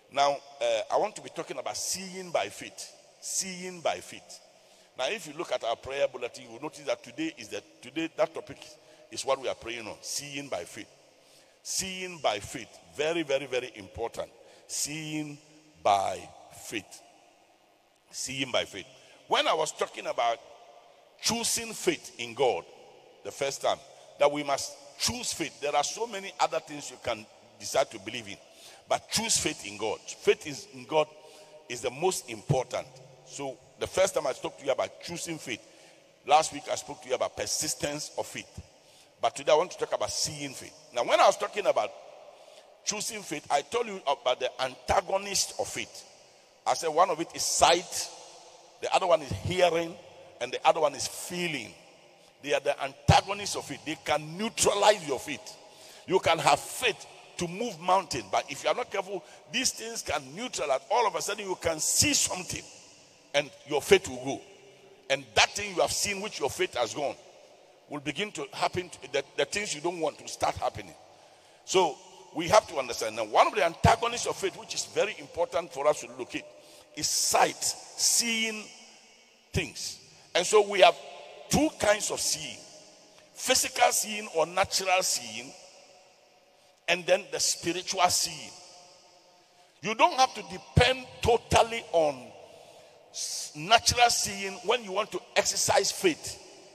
Now, I want to be talking about seeing by faith. Seeing by faith. Now, if you look at our prayer bulletin, you will notice that today that topic is what we are praying on. Seeing by faith. Seeing by faith. Very, very, very important. Seeing by faith. Seeing by faith. When I was talking about choosing faith in God the first time, that we must choose faith. There are so many other things you can decide to believe in, but choose faith in God. Faith in God is the most important. So the first time I spoke to you about choosing faith, last week I spoke to you about persistence of faith, but today I want to talk about seeing faith. Now, when I was talking about choosing faith, I told you about the antagonist of faith. I said one of it is sight, the other one is hearing, and the other one is feeling. They are the antagonists of it. They can neutralize your faith. You can have faith to move mountains, but if you are not careful, these things can neutralize. All of a sudden, you can see something, and your faith will go. And that thing you have seen, which your faith has gone, will begin to happen. The things you don't want to start happening. So we have to understand. Now, one of the antagonists of faith, which is very important for us to look at, is sight, seeing things. And so we have two kinds of seeing: physical seeing or natural seeing, and then the spiritual seeing. You don't have to depend totally on natural seeing when you want to exercise faith.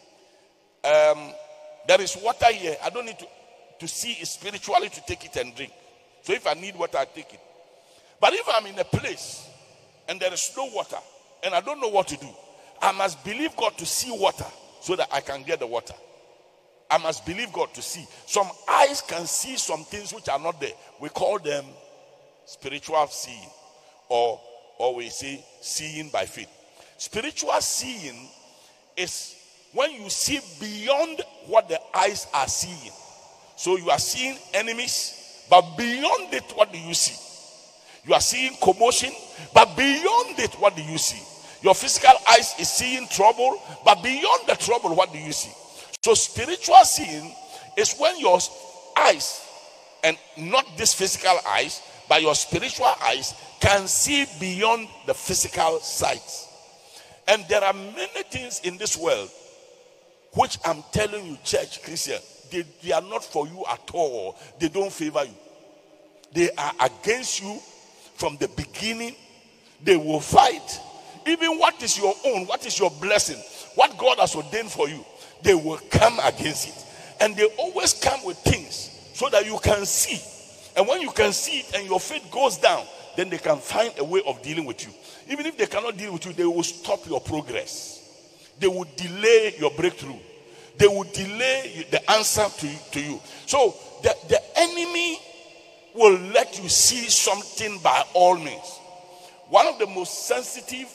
There is water here. I don't need to see it spiritually to take it and drink. So if I need water, I take it. But if I'm in a place and there is no water and I don't know what to do, I must believe God to see water so that I can get the water. I must believe God to see. Some eyes can see some things which are not there. We call them spiritual seeing, or we say seeing by faith. Spiritual seeing is when you see beyond what the eyes are seeing. So you are seeing enemies, but beyond it, what do you see? You are seeing commotion, but beyond it, what do you see? Your physical eyes is seeing trouble, but beyond the trouble, what do you see? So spiritual seeing is when your eyes, and not this physical eyes, but your spiritual eyes can see beyond the physical sight. And there are many things in this world which I'm telling you, church, Christian, they are not for you at all. They don't favor you. They are against you from the beginning. They will fight. Even what is your own, what is your blessing, what God has ordained for you, they will come against it. And they always come with things so that you can see. And when you can see it and your faith goes down, then they can find a way of dealing with you. Even if they cannot deal with you, they will stop your progress. They will delay your breakthrough. They will delay the answer to you. So the enemy will let you see something by all means. One of the most sensitive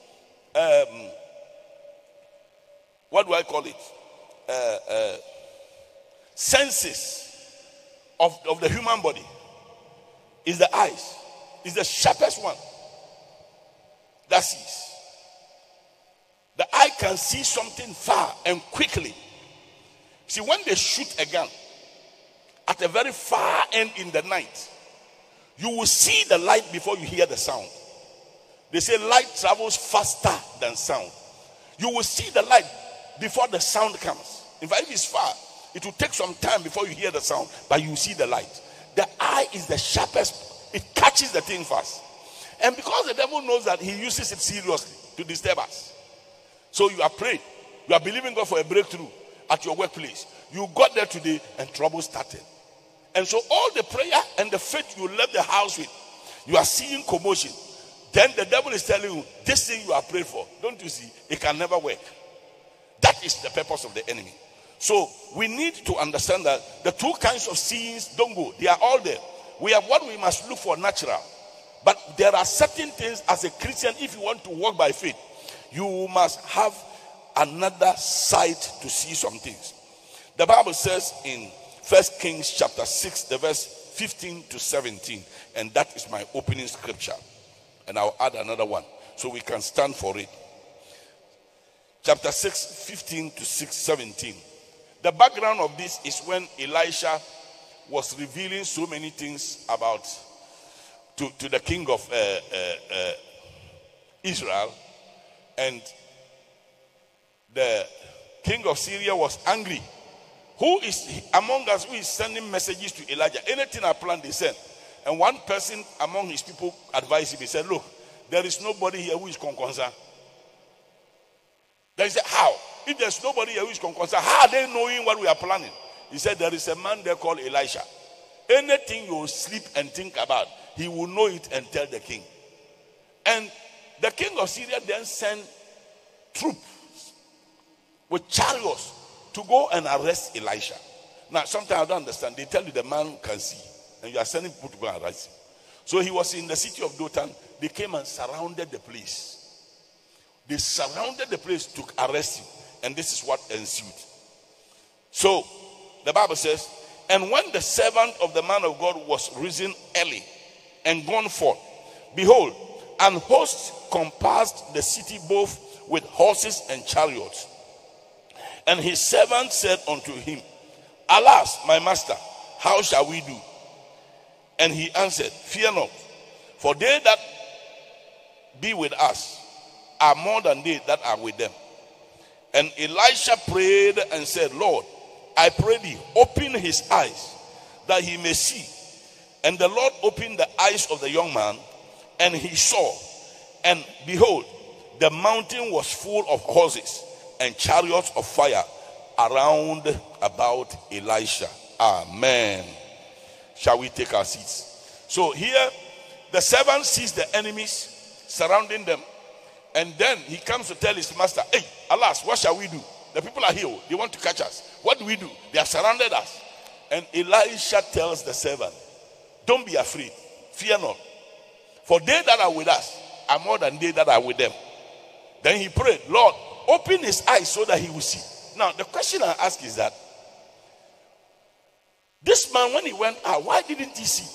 what do I call it? Senses of the human body is the eyes. Is the sharpest one that sees. The eye can see something far and quickly. See, when they shoot a gun at a very far end in the night, you will see the light before you hear the sound. They say light travels faster than sound. You will see the light before the sound comes. In fact, if it's far, it will take some time before you hear the sound, but you see the light. The eye is the sharpest. It catches the thing fast. And because the devil knows that, he uses it seriously to disturb us. So you are praying. You are believing God for a breakthrough at your workplace. You got there today and trouble started. And so all the prayer and the faith you left the house with, you are seeing commotion. Then the devil is telling you, this thing you are praying for, don't you see, it can never work. That is the purpose of the enemy. So we need to understand that the two kinds of seeings don't go. They are all there. We have what we must look for natural. But there are certain things as a Christian, if you want to walk by faith, you must have another sight to see some things. The Bible says in 1 Kings chapter 6, the verse 15 to 17, and that is my opening scripture. And I'll add another one so we can stand for it. Chapter 6, 15 to 17. The background of this is when Elisha was revealing so many things about to the king of Israel, and the king of Syria was angry. Who is among us who is sending messages to Elijah? Anything I plan, they send. And one person among his people advised him. He said, look, there is nobody here who is concerned. They said, how? If there's nobody here who is concerned, how are they knowing what we are planning? He said, there is a man there called Elisha. Anything you sleep and think about, he will know it and tell the king. And the king of Syria then sent troops with chariots to go and arrest Elisha. Now, sometimes I don't understand. They tell you the man can see, and you are sending people to go and arrest him. So he was in the city of Dothan. They came and surrounded the place. They surrounded the place to arrest him. And this is what ensued. So, the Bible says, and when the servant of the man of God was risen early and gone forth, behold, an host compassed the city both with horses and chariots. And his servant said unto him, alas, my master, how shall we do? And he answered, fear not, for they that be with us are more than they that are with them. And Elisha prayed and said, Lord, I pray thee, open his eyes, that he may see. And the Lord opened the eyes of the young man, and he saw. And behold, the mountain was full of horses and chariots of fire around about Elisha. Amen. Shall we take our seats? So here, the servant sees the enemies surrounding them. And then he comes to tell his master, hey, alas, what shall we do? The people are here. They want to catch us. What do we do? They have surrounded us. And Elisha tells the servant, don't be afraid. Fear not. For they that are with us are more than they that are with them. Then he prayed, Lord, open his eyes so that he will see. Now, the question I ask is that, this man, when he went out, why didn't he see?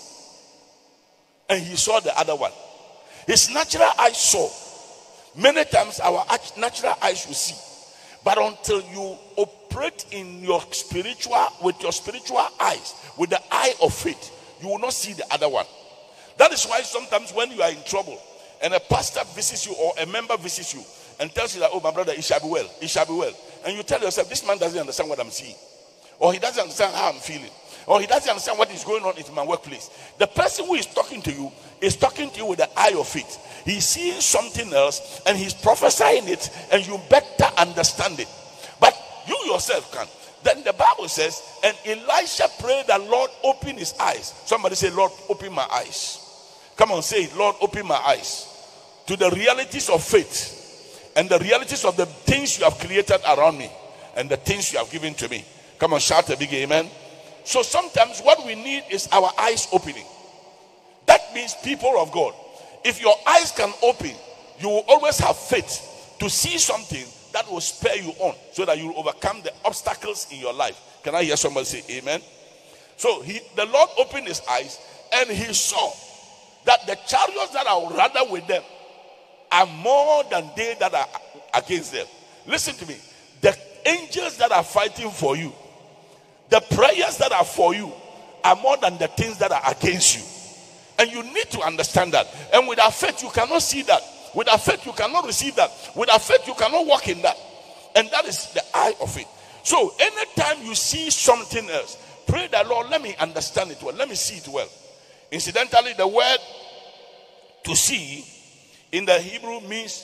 And he saw the other one. His natural eyes saw. Many times our natural eyes will see. But until you operate in your with your spiritual eyes, with the eye of faith, you will not see the other one. That is why sometimes when you are in trouble and a pastor visits you or a member visits you and tells you that, oh, my brother, it shall be well, it shall be well. And you tell yourself, this man doesn't understand what I'm seeing. Or he doesn't understand how I'm feeling. Or he doesn't understand what is going on in my workplace. The person who is talking to you is talking to you with the eye of faith. He's seeing something else and he's prophesying it, and you better understand it. But you yourself can. Then the Bible says, and Elisha prayed that Lord open his eyes. Somebody say, Lord, open my eyes. Come on, say it. Lord, open my eyes to the realities of faith and the realities of the things you have created around me and the things you have given to me. Come on, shout a big amen. So sometimes what we need is our eyes opening. That means, people of God, if your eyes can open, you will always have faith to see something that will spur you on, so that you will overcome the obstacles in your life. Can I hear somebody say amen? So the Lord opened his eyes and he saw that the chariots that are rather with them are more than they that are against them. Listen to me. The angels that are fighting for you, the prayers that are for you, are more than the things that are against you. And you need to understand that. And without faith, you cannot see that. Without faith, you cannot receive that. Without faith, you cannot walk in that. And that is the eye of it. So anytime you see something else, pray that, Lord, let me understand it well. Let me see it well. Incidentally, the word to see in the Hebrew means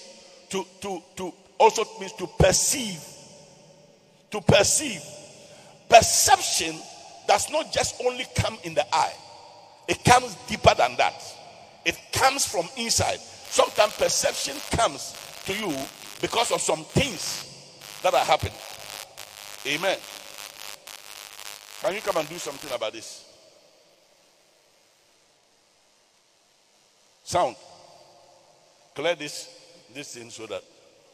also means to perceive. To perceive. Perception does not just only come in the eye. It comes deeper than that. It comes from inside. Sometimes perception comes to you because of some things that are happening. Amen. Can you come and do something about this? Sound. Clear this thing so that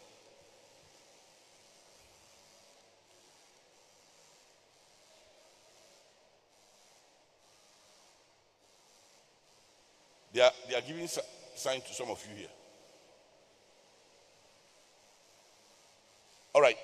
they are giving sign to some of you here. All right.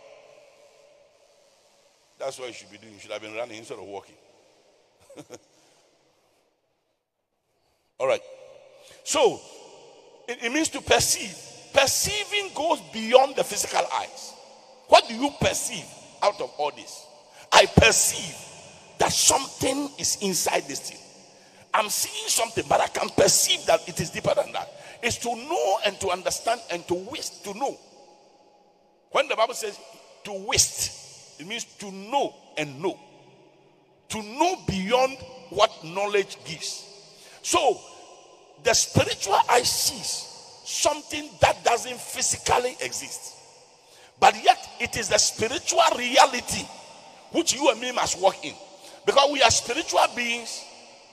That's what you should be doing. You should have been running instead of walking. All right. So, it means to perceive. Perceiving goes beyond the physical eyes. What do you perceive out of all this? I perceive that something is inside this thing. I'm seeing something, but I can perceive that it is deeper than that. It's to know and to understand and to wish to know. When the Bible says to wish, it means to know and know. To know beyond what knowledge gives. So, the spiritual eye sees something that doesn't physically exist. But yet, it is the spiritual reality which you and me must walk in. Because we are spiritual beings.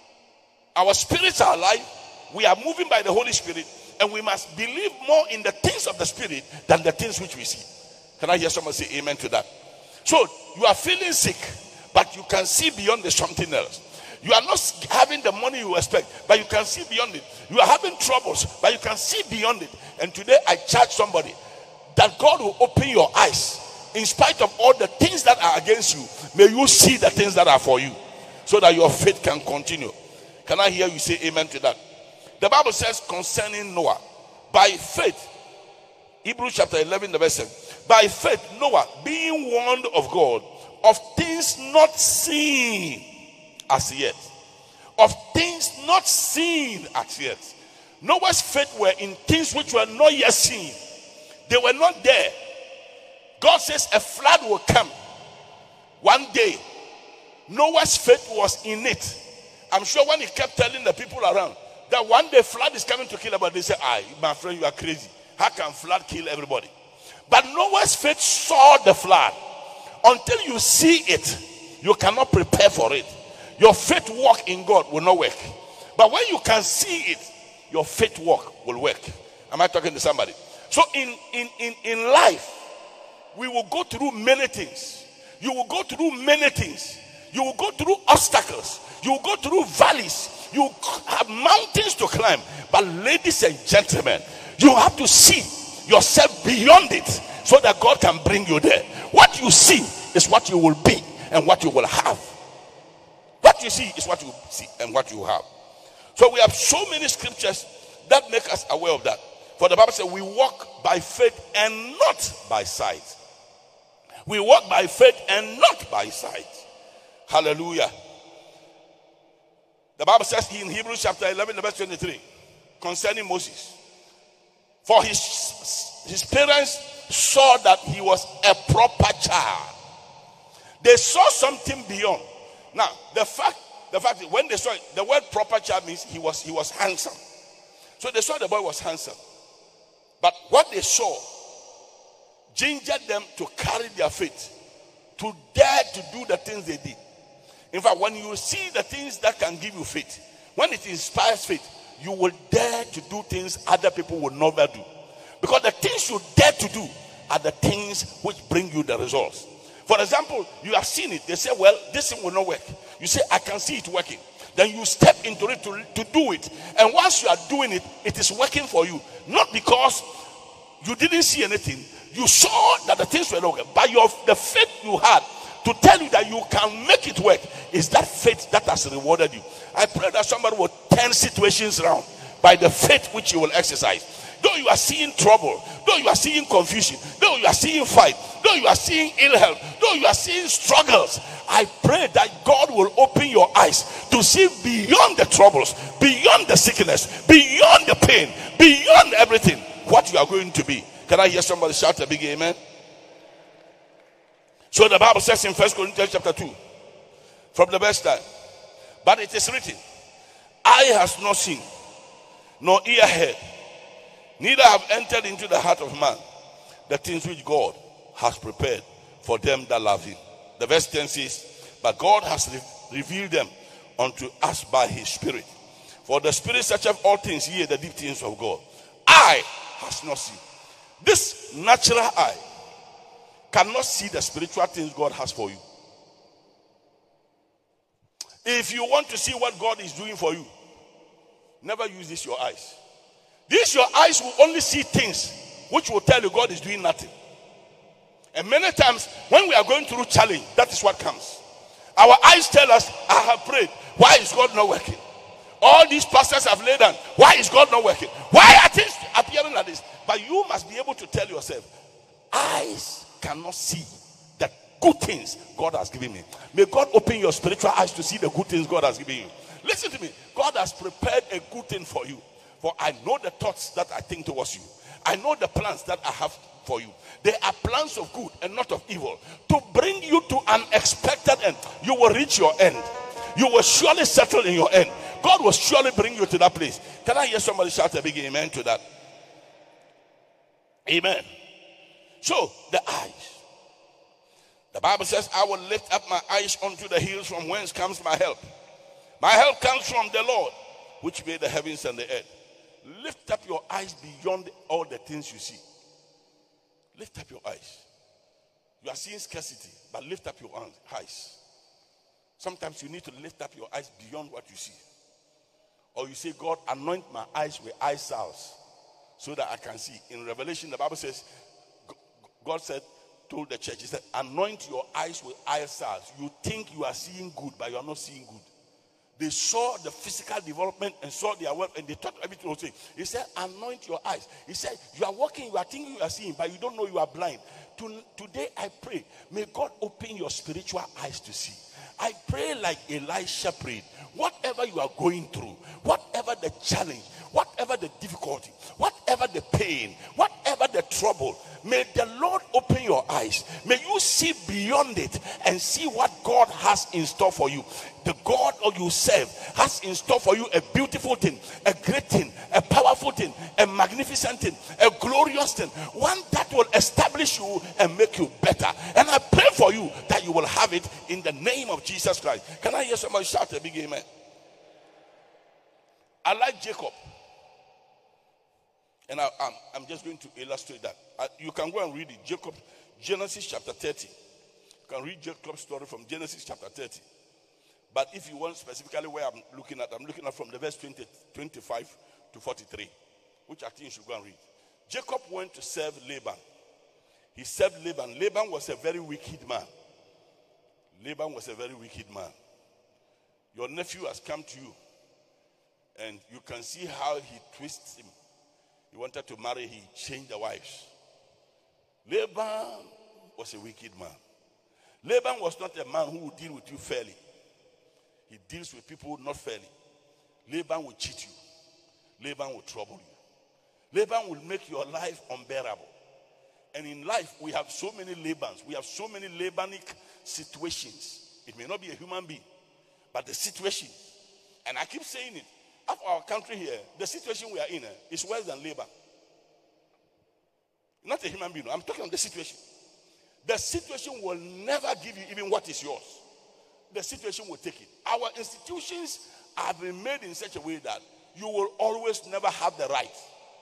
Our spirits are alive. We are moving by the Holy Spirit. And we must believe more in the things of the Spirit than the things which we see. Can I hear someone say amen to that? So, you are feeling sick, but you can see beyond the something else. You are not having the money you expect, but you can see beyond it. You are having troubles, but you can see beyond it. And today I charge somebody that God will open your eyes. In spite of all the things that are against you, may you see the things that are for you, so that your faith can continue. Can I hear you say amen to that? The Bible says concerning Noah, by faith, Hebrews chapter 11, the verse 7. By faith, Noah, being warned of God of things not seen as yet. Of things not seen as yet. Noah's faith were in things which were not yet seen. They were not there. God says a flood will come one day. Noah's faith was in it. I'm sure when he kept telling the people around that one day flood is coming to kill everybody, they say, my friend, you are crazy. How can flood kill everybody? But Noah's faith saw the flood. Until you see it, you cannot prepare for it. Your faith walk in God will not work. But when you can see it, your faith walk will work. Am I talking to somebody? So in life, we will go through many things. You will go through many things. You will go through obstacles. You will go through valleys. You have mountains to climb. But ladies and gentlemen, you have to see yourself beyond it so that God can bring you there. What you see is what you will be and what you will have. What you see is what you see and what you have. So we have so many scriptures that make us aware of that. For the Bible says we walk by faith and not by sight. We walk by faith and not by sight. Hallelujah. The Bible says in Hebrews chapter 11, verse 23, concerning Moses. For his parents saw that he was a proper child. They saw something beyond. Now, the fact that when they saw it, the word proper child means he was handsome. So they saw the boy was handsome. But what they saw gingered them to carry their faith, to dare to do the things they did. In fact, when you see the things that can give you faith, when it inspires faith, you will dare to do things other people will never do. Because the things you dare to do are the things which bring you the results. For example, you have seen it. They say, well, this thing will not work. You say, I can see it working. Then you step into it to do it. And once you are doing it, it is working for you. Not because you didn't see anything. You saw that the things were not working. But the faith you had to tell you that you can make it work is that faith that has rewarded you. I pray that somebody will turn situations around by the faith which you will exercise. Though you are seeing trouble, though you are seeing confusion, though you are seeing fight, though you are seeing ill health, though you are seeing struggles, I pray that God will open your eyes to see beyond the troubles, beyond the sickness, beyond the pain, beyond everything, what you are going to be. Can I hear somebody shout a big amen? So the Bible says in 1 Corinthians chapter 2, from the verse time, but it is written, eye has not seen, nor ear heard, neither have entered into the heart of man the things which God has prepared for them that love him. The verse 10 says, but God has revealed them unto us by his Spirit. For the Spirit searcheth all things, yea, the deep things of God. Eye has not seen. This natural eye cannot see the spiritual things God has for you. If you want to see what God is doing for you, never use this your eyes. These your eyes will only see things which will tell you God is doing nothing. And many times when we are going through challenge, that is what comes. Our eyes tell us, I have prayed. Why is God not working? All these pastors have laid down. Why is God not working? Why are things appearing like this? But you must be able to tell yourself, eyes cannot see the good things God has given me. May God open your spiritual eyes to see the good things God has given you. Listen to me. God has prepared a good thing for you. For I know the thoughts that I think towards you. I know the plans that I have for you. They are plans of good and not of evil, to bring you to an expected end. You will reach your end. You will surely settle in your end. God will surely bring you to that place. Can I hear somebody shout a big amen to that? Amen. So, the eyes. The Bible says, I will lift up my eyes unto the hills, from whence comes my help. My help comes from the Lord, which made the heavens and the earth. Lift up your eyes beyond all the things you see. Lift up your eyes. You are seeing scarcity, but lift up your eyes. Sometimes you need to lift up your eyes beyond what you see. Or you say, God, anoint my eyes with eye salves so that I can see. In Revelation, the Bible says, God said, told the church, he said, anoint your eyes with eye salves. You think you are seeing good, but you are not seeing good. They saw the physical development and saw their wealth, and they thought everything was saying. He said, anoint your eyes. He said, you are walking, you are thinking you are seeing, but you don't know you are blind. Today I pray, may God open your spiritual eyes to see. I pray like Elisha prayed. Whatever you are going through, whatever the challenge, whatever the difficulty, whatever the pain, whatever the trouble, may the Lord open your eyes. May you see beyond it and see what God has in store for you. The God you serve has in store for you a beautiful thing, a great thing, a powerful thing, a magnificent thing, a glorious thing, one that will establish you and make you better. And I pray for you that you will have it in the name of Jesus Christ. Can I hear somebody shout a big amen? I like Jacob. And I'm just going to illustrate that. You can go and read it. Jacob, Genesis chapter 30. You can read Jacob's story from Genesis chapter 30. But if you want specifically where I'm looking at from the verse 25 to 43, which I think you should go and read. Jacob went to serve Laban. He served Laban. Laban was a very wicked man. Laban was a very wicked man. Your nephew has come to you, and you can see how he twists him. He wanted to marry, he changed the wives. Laban was a wicked man. Laban was not a man who would deal with you fairly. He deals with people not fairly. Laban will cheat you. Laban will trouble you. Laban will make your life unbearable. And in life, we have so many Labans. We have so many Labanic situations. It may not be a human being, but the situation. And I keep saying it. Of our country here, the situation we are in is worse than Laban. Not a human being. I'm talking about the situation. The situation will never give you even what is yours. The situation will take it. Our institutions have been made in such a way that you will always never have the right.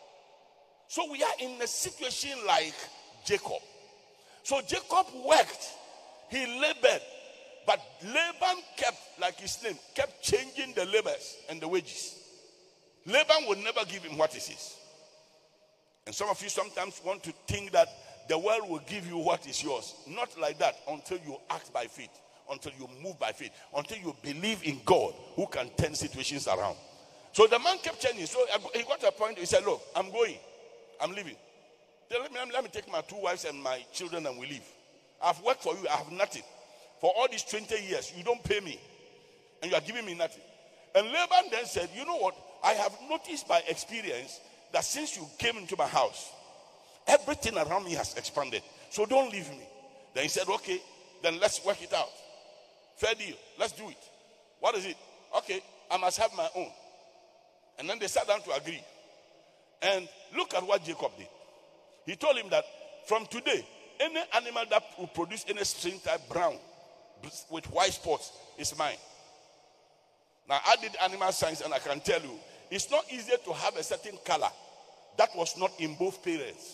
So we are in a situation like Jacob. So Jacob worked. He labored. But Laban kept, like his name, kept changing the labors and the wages. Laban would never give him what is his. And some of you sometimes want to think that the world will give you what is yours. Not like that until you act by faith, until you move by faith, until you believe in God who can turn situations around. So the man kept changing. So he got to a point, he said, look, I'm going. I'm leaving. Let me take my 2 wives and my children and we leave. I've worked for you. I have nothing. For all these 20 years, you don't pay me. And you are giving me nothing. And Laban then said, you know what? I have noticed by experience that since you came into my house, everything around me has expanded. So don't leave me. Then he said, okay, then let's work it out. Fair deal. Let's do it. What is it? Okay, I must have my own. And then they sat down to agree. And look at what Jacob did. He told him that from today, any animal that will produce any string type brown with white spots is mine. Now, I did animal science and I can tell you, it's not easier to have a certain color that was not in both parents.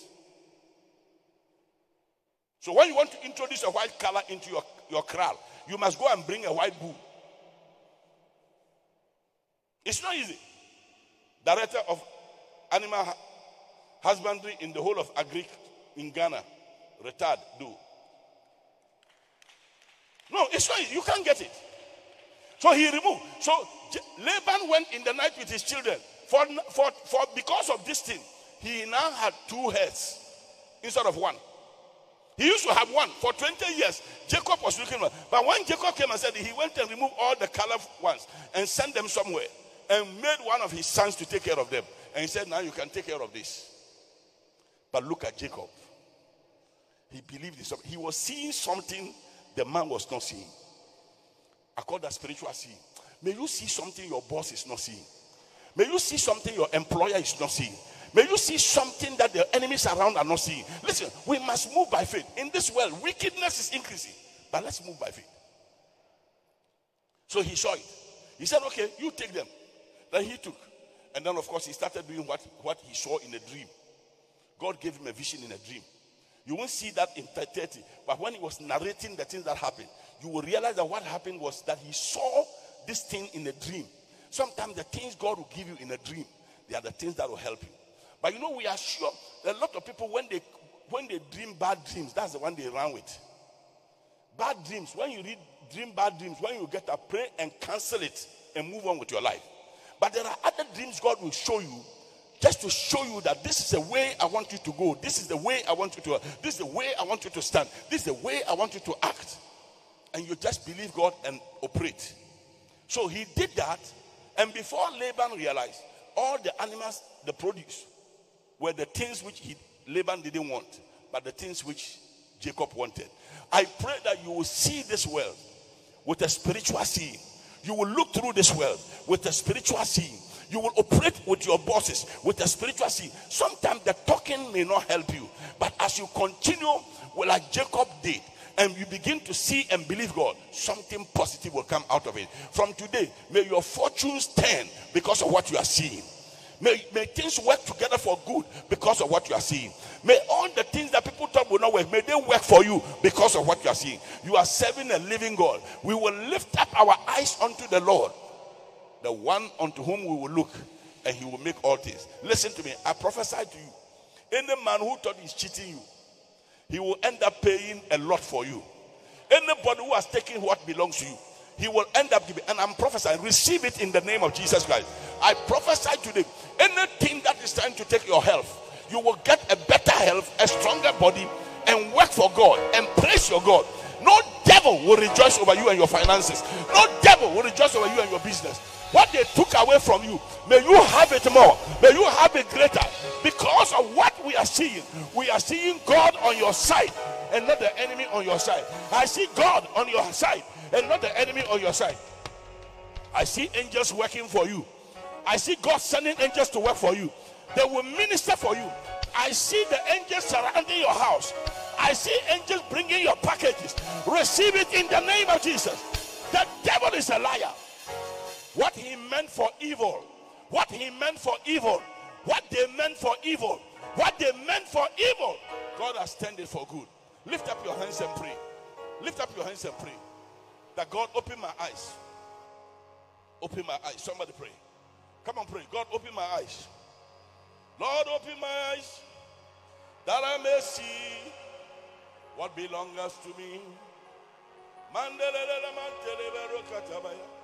So when you want to introduce a white color into your kraal, you must go and bring a white bull. It's not easy. Director of Animal Husbandry in the whole of Agric in Ghana, retired, do. No, it's not easy. You can't get it. So he removed. So Laban went in the night with his children. Because of this thing, he now had 2 heads instead of 1. He used to have 1 for 20 years. Jacob was looking at, but when Jacob came and said, he went and removed all the colored ones and sent them somewhere and made one of his sons to take care of them. And he said, now you can take care of this. But look at Jacob. He believed in something. He was seeing something the man was not seeing. I call that spiritual seeing. May you see something your boss is not seeing. May you see something your employer is not seeing. May you see something that the enemies around are not seeing. Listen, we must move by faith. In this world, wickedness is increasing. But let's move by faith. So he saw it. He said, okay, you take them. Then he took. And then, of course, he started doing what he saw in a dream. God gave him a vision in a dream. You won't see that in 30. But when he was narrating the things that happened, you will realize that what happened was that he saw this thing in a dream. Sometimes the things God will give you in a dream, they are the things that will help you. But you know, we are sure a lot of people, when they dream bad dreams, that's the one they run with. Bad dreams. When you dream bad dreams, when you get up, pray and cancel it and move on with your life. But there are other dreams God will show you, just to show you that this is the way I want you to go. This is the way I want you to. This is the way I want you to stand. This is the way I want you to act. And you just believe God and operate. So he did that, and before Laban realized, all the animals, the produce, were the things which Laban didn't want, but the things which Jacob wanted. I pray that you will see this world with a spiritual seeing. You will look through this world with a spiritual seeing. You will operate with your bosses with a spiritual seeing. Sometimes the talking may not help you, but as you continue, like Jacob did, and you begin to see and believe God, something positive will come out of it. From today, may your fortunes turn because of what you are seeing. May things work together for good because of what you are seeing. May all the things that people thought would not work, may they work for you because of what you are seeing. You are serving a living God. We will lift up our eyes unto the Lord, the one unto whom we will look, and he will make all things. Listen to me. I prophesy to you. Any man who thought he's cheating you, he will end up paying a lot for you. Anybody who has taken what belongs to you, he will end up giving. And I'm prophesying, receive it in the name of Jesus Christ. I prophesy today, anything that is trying to take your health, you will get a better health, a stronger body, and work for God and praise your God. No devil will rejoice over you and your finances. No devil will rejoice over you and your business. What they took away from you, may you have it more. May you have it greater. Because of what we are seeing God on your side and not the enemy on your side. I see God on your side and not the enemy on your side. I see angels working for you. I see God sending angels to work for you. They will minister for you. I see the angels surrounding your house. I see angels bringing your packages. Receive it in the name of Jesus. The devil is a liar. What he meant for evil, what he meant for evil, what they meant for evil, what they meant for evil, God has turned it for good. Lift up your hands and pray. Lift up your hands and pray. That God open my eyes. Open my eyes. Somebody pray. Come on, pray. God, open my eyes. Lord, open my eyes that I may see what belongs to me.